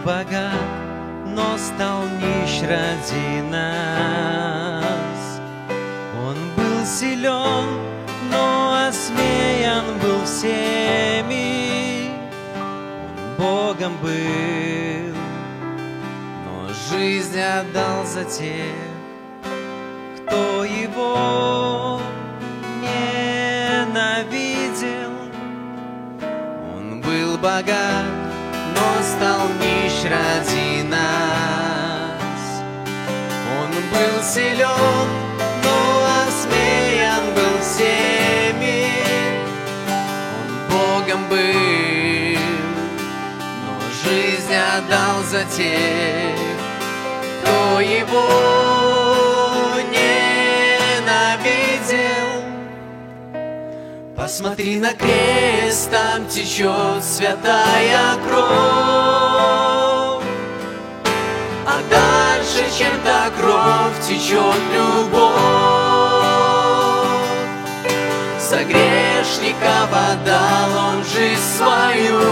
богат, но стал нищ ради нас. Он был силен, но осмеян был всеми. Он Богом был, но жизнь отдал за тех, кто его ненавидел. Он был богат, но стал нищ ради нас. Он был силен, но осмеян был всеми. Он Богом был, но жизнь отдал за тех, кто его ненавидел. Посмотри на крест, там течет святая кровь, а дальше, чем та кровь, течет любовь. За грешника отдал он жизнь свою.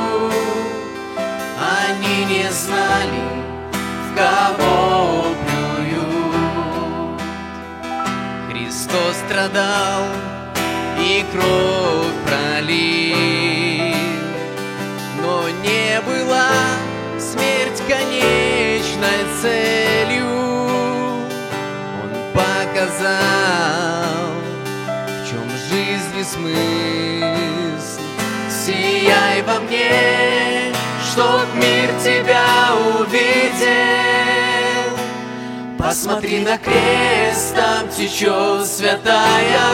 Они не знали, в кого плюют. Христос страдал и кровь пролил, но не была смерть конечной целью. Он показал, в чем жизни смысл. Сияй во мне, чтоб мир тебя увидел. Посмотри на крест, там течет святая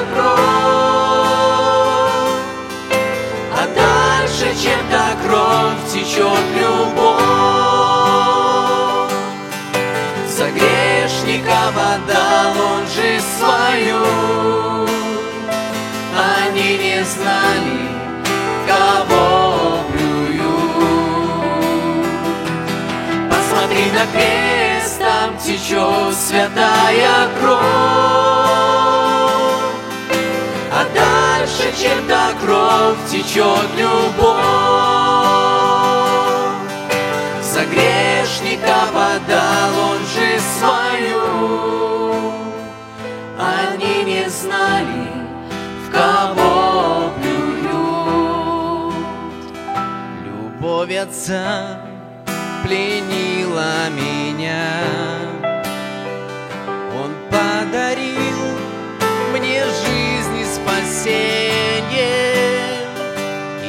кровь, а дальше, чем та кровь, течет любовь. За грешников отдал он жизнь свою. Они не знали, кого плюют. Посмотри на крест, там течет святая кровь, а дальше, чем та кровь, течет любовь. За грешников отдал он жизнь свою. Они не знали, в кого плюют. Любовь Отца пленила меня. Он подарил мне жизнь и спасение, и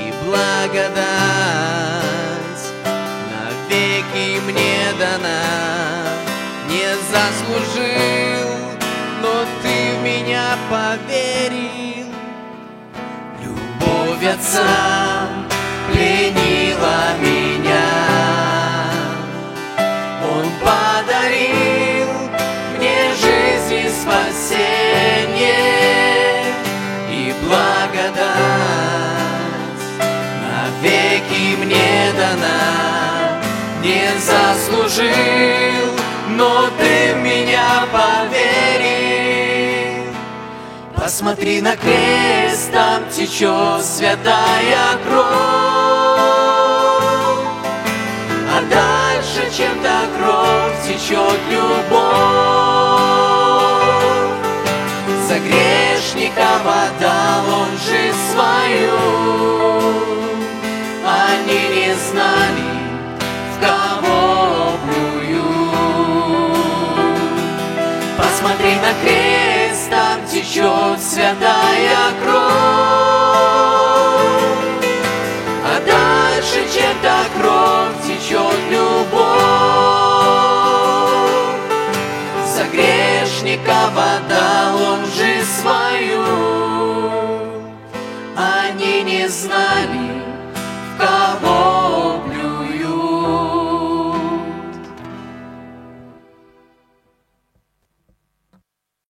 благодать навеки мне дана. Не заслужил, но ты в меня поверил. Любовь Отца пленила меня. Он подарил мне жизнь и спасение, и благодать навеки мне дана. Не заслужил, но ты в меня поверил. Посмотри на крест, там течет святая кровь, а дальше, чем та кровь, течет любовь. За грешников отдал он жизнь свою. Они не знали, в кого плюют. Посмотри на крест, там течет святая кровь,